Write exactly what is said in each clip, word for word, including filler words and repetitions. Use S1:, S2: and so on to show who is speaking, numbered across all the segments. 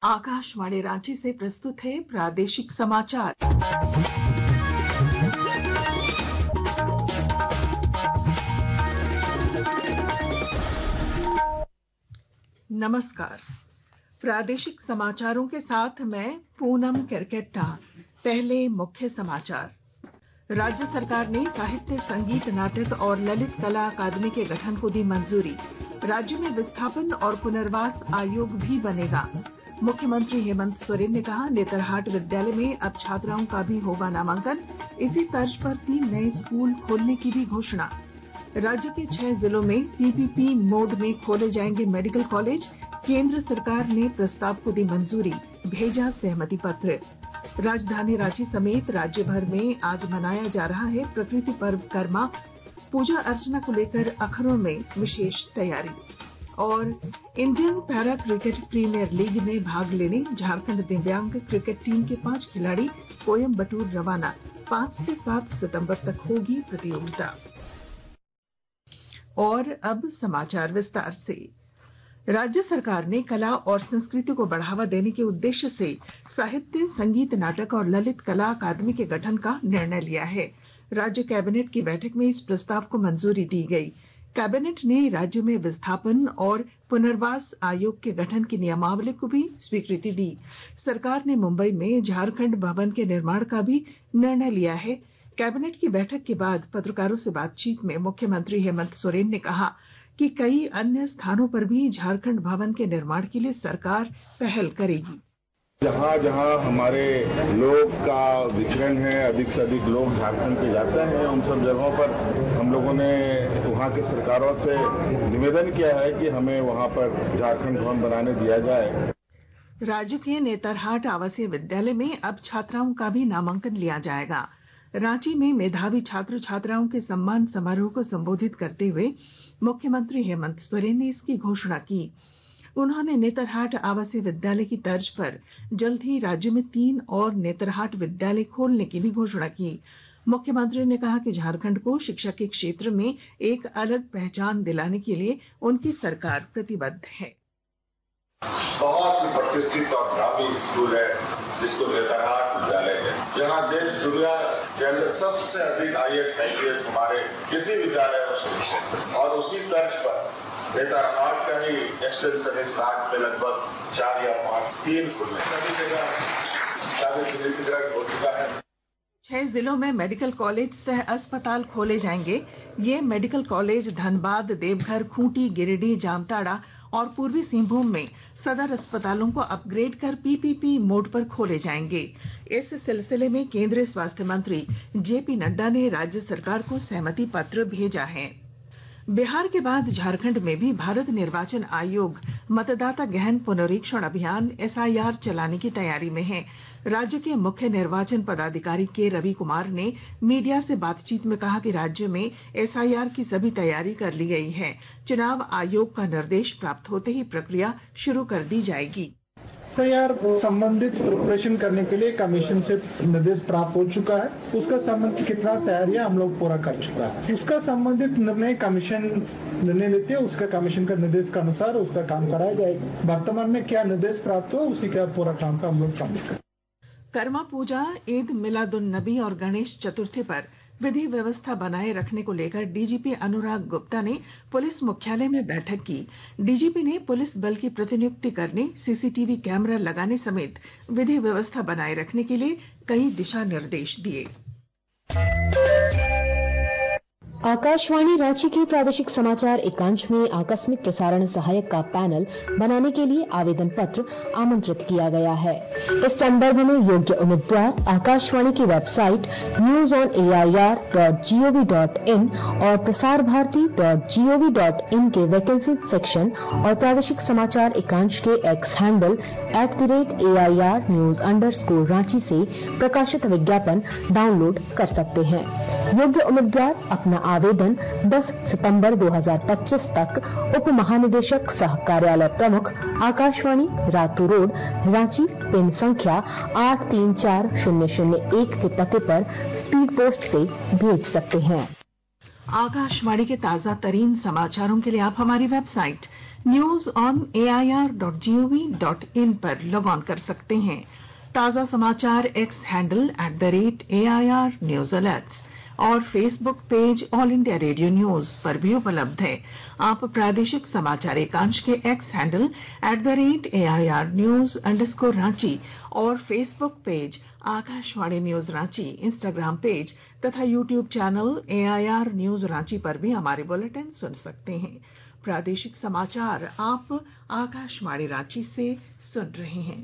S1: आकाशवाणी रांची से प्रस्तुत है प्रादेशिक समाचार। नमस्कार, प्रादेशिक समाचारों के साथ मैं पूनम केरकेट्टा। पहले मुख्य समाचार। राज्य सरकार ने साहित्य, संगीत, नाटक और ललित कला अकादमी के गठन को दी मंजूरी। राज्य में विस्थापन और पुनर्वास आयोग भी बनेगा। मुख्यमंत्री हेमंत सोरेन ने कहा, नेतरहाट विद्यालय में अब छात्राओं का भी होगा नामांकन। इसी तर्ज पर तीन नए स्कूल खोलने की भी घोषणा। राज्य के छह जिलों में पीपीपी मोड में खोले जाएंगे मेडिकल कॉलेज। केंद्र सरकार ने प्रस्ताव को दी मंजूरी, भेजा सहमति पत्र। राजधानी रांची समेत राज्य भर में आज मनाया जा रहा है प्रकृति पर्व कर्मा। पूजा अर्चना को लेकर अखरों में विशेष तैयारी। और Indian para cricket premier league में भाग लेने झारखंड दिव्यांग क्रिकेट टीम के पांच खिलाड़ी कोयम्बटूर रवाना। पांच से सात सितंबर तक होगी प्रतियोगिता। और अब समाचार विस्तार से। राज्य सरकार ने कला और संस्कृति को बढ़ावा देने के उद्देश्य से साहित्य, संगीत, नाटक और ललित कला अकादमी के गठन का निर्णय लिया है। राज्य कैबिनेट की बैठक में इस प्रस्ताव को मंजूरी दी गई। कैबिनेट ने राज्य में विस्थापन और पुनर्वास आयोग के गठन की नियमावली को भी स्वीकृति दी। सरकार ने मुंबई में झारखंड भवन के निर्माण का भी निर्णय लिया है। कैबिनेट की बैठक के बाद पत्रकारों से बातचीत में मुख्यमंत्री हेमंत सोरेन ने कहा कि कई अन्य स्थानों पर भी झारखंड भवन के निर्माण के लिए सरकार पहल करेगी।
S2: जहाँ जहाँ हमारे लोग का विचरण है, अधिक से अधिक लोग झारखंड पे जाते हैं, उन सब जगहों पर हम लोगों ने वहाँ की सरकारों से निवेदन किया है कि हमें वहाँ पर झारखंड भवन बनाने दिया जाए।
S1: राज्य के नेतरहाट आवासीय विद्यालय में अब छात्राओं का भी नामांकन लिया जाएगा। रांची में मेधावी छात्र छात्राओं के सम्मान समारोह को संबोधित करते हुए मुख्यमंत्री हेमंत सोरेन ने इसकी घोषणा की। उन्होंने नेतरहाट आवासीय विद्यालय की तर्ज पर जल्द ही राज्य में तीन और नेतरहाट विद्यालय खोलने की भी घोषणा की। मुख्यमंत्री ने कहा कि झारखंड को शिक्षा के क्षेत्र में एक अलग पहचान दिलाने के लिए उनकी सरकार प्रतिबद्ध है।
S3: बहुत ही प्रतिष्ठित और नामी स्कूल है जिसको नेतरहाट विद्यालय है। यहाँ देश दुनिया के अंदर सबसे अधिक आईएएस आईपीएस हमारे किसी विद्यालय में सुनिश्चित है। और उसी तर्ज पर नेतरहाट का ही एक्सटेंशन इस राज्य में लगभग चार या पांच तीन खुले सभी जगह विद्यालय हो चुका है।
S1: छह जिलों में मेडिकल कॉलेज सह अस्पताल खोले जाएंगे। ये मेडिकल कॉलेज धनबाद, देवघर, खूंटी, गिरिडीह, जामताड़ा और पूर्वी सिंहभूम में सदर अस्पतालों को अपग्रेड कर पीपीपी मोड पर खोले जाएंगे। इस सिलसिले में केंद्रीय स्वास्थ्य मंत्री जेपी नड्डा ने राज्य सरकार को सहमति पत्र भेजा है। बिहार के बाद झारखंड में भी भारत निर्वाचन आयोग मतदाता गहन पुनरीक्षण अभियान एसआईआर चलाने की तैयारी में है। राज्य के मुख्य निर्वाचन पदाधिकारी के रवि कुमार ने मीडिया से बातचीत में कहा कि राज्य में एसआईआर की सभी तैयारी कर ली गई है। चुनाव आयोग का निर्देश प्राप्त होते ही प्रक्रिया शुरू कर दी जाएगी।
S4: एसआईआर संबंधित प्रिपरेशन करने के लिए कमीशन से निर्देश प्राप्त हो चुका है। उसका संबंधित कितना तैयारियां हम लोग पूरा कर चुका है। उसका संबंधित निर्णय कमीशन निर्णय लेते है। उसका कमीशन का निर्देश के अनुसार उसका काम कराया जाएगा। वर्तमान में क्या निर्देश प्राप्त हो उसी का पूरा काम का हम लोग काम करें।
S1: कर्मा पूजा, ईद मिलादुन नबी और गणेश चतुर्थी पर विधि व्यवस्था बनाए रखने को लेकर डीजीपी अनुराग गुप्ता ने पुलिस मुख्यालय में बैठक की। डीजीपी ने पुलिस बल की प्रतिनियुक्ति करने, सीसीटीवी कैमरा लगाने समेत विधि व्यवस्था बनाए रखने के लिए कई दिशा निर्देश दिए।
S5: आकाशवाणी रांची के प्रादेशिक समाचार एकांश में आकस्मिक प्रसारण सहायक का पैनल बनाने के लिए आवेदन पत्र आमंत्रित किया गया है। इस संदर्भ में योग्य उम्मीदवार आकाशवाणी की website news on A I R dot G O V dot in और Prasar Bharati dot G O V dot in के वैकेंसी सेक्शन और प्रादेशिक समाचार एकांश के X handle at the rate A I R news underscore Ranchi से प्रकाशित विज्ञापन डाउनलोड कर सकते हैं। योग्य उम्मीदवार अपना आवेदन दस सितंबर दो हज़ार पच्चीस तक उप महानिदेशक सह कार्यालय प्रमुख आकाशवाणी रातू रोड रांची पिन संख्या आठ तीन चार शून्य शून्य एक के पते पर स्पीड पोस्ट से भेज सकते हैं।
S1: आकाशवाणी के ताजा तरीन समाचारों के लिए आप हमारी website news on A I R dot G O V dot in पर लॉग ऑन कर सकते हैं। ताजा समाचार X handle at the rate A I R news alerts और Facebook page All India Radio news पर भी उपलब्ध है। आप प्रादेशिक समाचार एकांश के X handle at the rate A I R news underscore Ranchi और Facebook page Akashvani news Ranchi, Instagram page तथा YouTube channel A I R news Ranchi पर भी हमारे बुलेटिन सुन सकते हैं। प्रादेशिक समाचार आप आकाशवाणी रांची से सुन रहे हैं।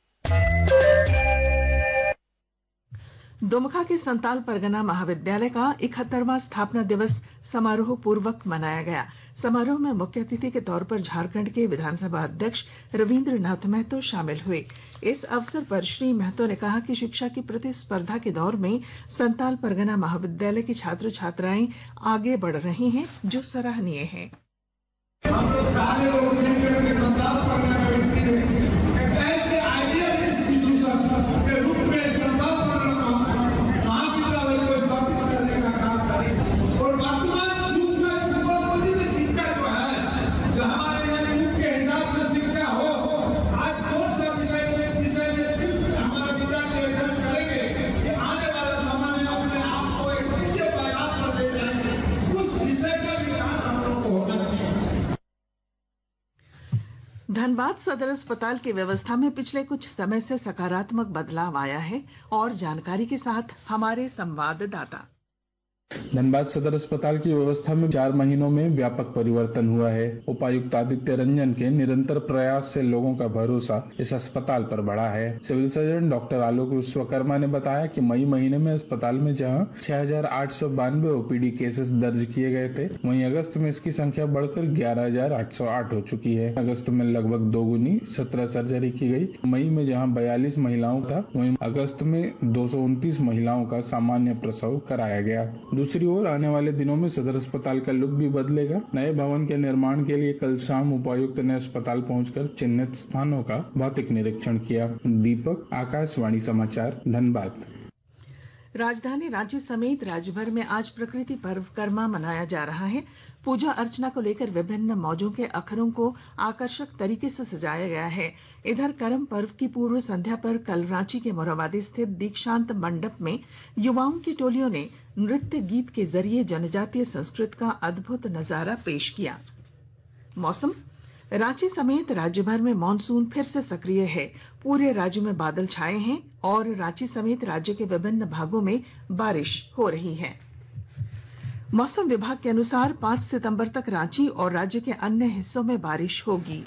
S1: दुमका के संताल परगना महाविद्यालय का इकहत्तरवां स्थापना दिवस समारोह पूर्वक मनाया गया। समारोह में मुख्य अतिथि के तौर पर झारखंड के विधानसभा अध्यक्ष रविंद्र नाथ महतो शामिल हुए। इस अवसर पर श्री महतो ने कहा कि शिक्षा की प्रतिस्पर्धा के दौर में संताल परगना महाविद्यालय के छात्र छात्राएं आगे बढ़ रहे हैं, जो सराहनीय है। धनबाद सदर अस्पताल की व्यवस्था में पिछले कुछ समय से सकारात्मक बदलाव आया है और जानकारी के साथ हमारे संवाददाता।
S6: धनबाद सदर अस्पताल की व्यवस्था में चार महीनों में व्यापक परिवर्तन हुआ है। उपायुक्त आदित्य रंजन के निरंतर प्रयास से लोगों का भरोसा इस अस्पताल पर बढ़ा है। Civil surgeon doctor Alok Vishwakarma ने बताया कि मई महीने में अस्पताल में जहां छह हजार आठ सौ बानवे ओपीडी केसेस दर्ज किए गए थे, वहीं अगस्त में इसकी संख्या बढ़कर ग्यारह हजार आठ सौ आठ हो चुकी है। अगस्त में लगभग दोगुनी सत्रह सर्जरी की गई। मई में जहां बयालीस महिलाओं था, वहीं अगस्त में दो सौ उनतीस महिलाओं का सामान्य प्रसव कराया गया। दूसरी ओर आने वाले दिनों में सदर अस्पताल का लुक भी बदलेगा। नए भवन के निर्माण के लिए कल शाम उपायुक्त ने अस्पताल पहुंचकर चिन्हित स्थानों का भौतिक निरीक्षण किया। दीपक, आकाशवाणी समाचार, धनबाद।
S1: राजधानी रांची समेत राज्यभर में आज प्रकृति पर्व कर्मा मनाया जा रहा है। पूजा अर्चना को लेकर विभिन्न मौजों के अखरों को आकर्षक तरीके से सजाया गया है। इधर करम पर्व की पूर्व संध्या पर कल रांची के मोरहाबादी स्थित दीक्षांत मंडप में युवाओं की टोलियों ने नृत्य गीत के जरिए जनजातीय संस्कृति का अद्भुत नजारा पेश किया। मौसम। रांची समेत राज्यभर में मानसून फिर से सक्रिय है। पूरे राज्य में बादल छाए हैं और रांची समेत राज्य के विभिन्न भागों में बारिश हो रही है। मौसम विभाग के अनुसार पांच सितंबर तक रांची और राज्य के अन्य हिस्सों में बारिश होगी।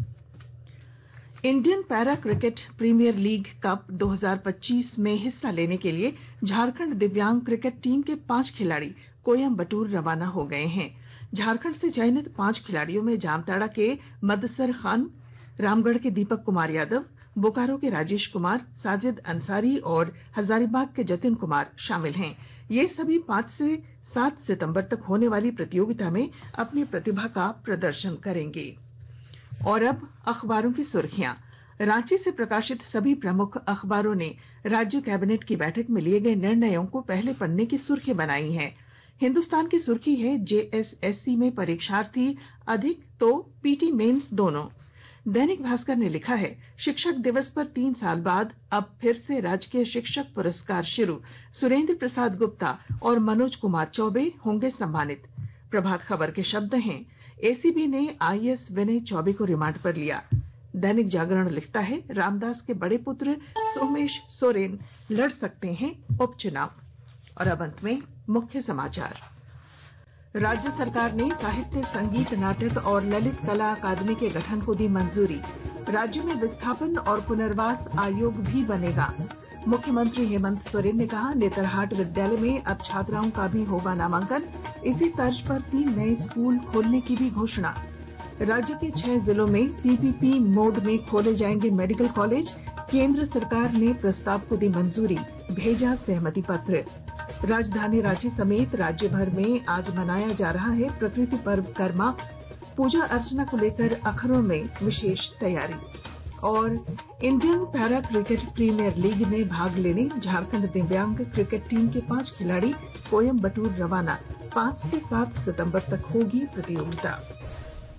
S1: Indian para cricket premier league cup दो हज़ार पच्चीस में हिस्सा लेने के लिए झारखंड दिव्यांग क्रिकेट टीम के पांच खिलाड़ी कोयम्बटूर रवाना हो गए हैं। झारखंड से चयनित पांच खिलाड़ियों में जामताड़ा के मदसर खान, रामगढ़ के दीपक कुमार यादव, बोकारो के राजेश कुमार, साजिद अंसारी और हजारीबाग के जतिन कुमार शामिल हैं। ये सभी पांच से सात सितंबर तक होने वाली प्रतियोगिता में अपनी प्रतिभा का प्रदर्शन करेंगे। और अब अखबारों की सुर्खियां। रांची से प्रकाशित सभी प्रमुख अखबारों ने राज्य कैबिनेट की बैठक में लिए गए निर्णयों को पहले पन्ने की सुर्खी बनाई है। हिंदुस्तान की सुर्खी है, जेएसएससी में परीक्षार्थी अधिक तो पीटी मेंस दोनों। दैनिक भास्कर ने लिखा है, शिक्षक दिवस पर तीन साल बाद अब फिर से राजकीय शिक्षक पुरस्कार शुरू। सुरेंद्र प्रसाद गुप्ता और मनोज कुमार चौबे होंगे सम्मानित। प्रभात खबर के शब्द हैं, एसीबी ने आईएएस विनय चौबे को रिमांड पर लिया। दैनिक जागरण लिखता है, रामदास के बड़े पुत्र सोमेश सोरेन लड़ सकते हैं उपचुनाव। और अब अंत में मुख्य समाचार। राज्य सरकार ने साहित्य, संगीत, नाटक और ललित कला अकादमी के गठन को दी मंजूरी। राज्य में विस्थापन और पुनर्वास आयोग भी बनेगा। मुख्यमंत्री हेमंत सोरेन ने कहा, नेतरहाट विद्यालय में अब छात्राओं का भी होगा नामांकन। इसी तर्ज पर तीन नए स्कूल खोलने की भी घोषणा। राज्य के छह जिलों में पीपीपी मोड में खोले जाएंगे मेडिकल कॉलेज। केंद्र सरकार ने प्रस्ताव को दी मंजूरी, भेजा सहमति पत्र। राजधानी रांची समेत राज्य भर में आज मनाया जा रहा है प्रकृति पर्व कर्मा। पूजा अर्चना को लेकर अखरों में विशेष तैयारी। और Indian para cricket premier league में भाग लेने झारखंड दिव्यांग क्रिकेट टीम के पांच खिलाड़ी कोयम्बटूर रवाना। पांच से सात सितंबर तक होगी प्रतियोगिता।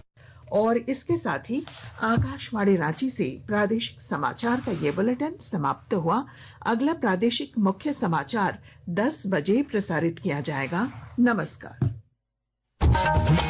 S1: और इसके साथ ही आकाशवाणी रांची से प्रादेशिक समाचार का ये बुलेटिन समाप्त हुआ। अगला प्रादेशिक मुख्य समाचार दस बजे प्रसारित किया जाएगा। नमस्कार।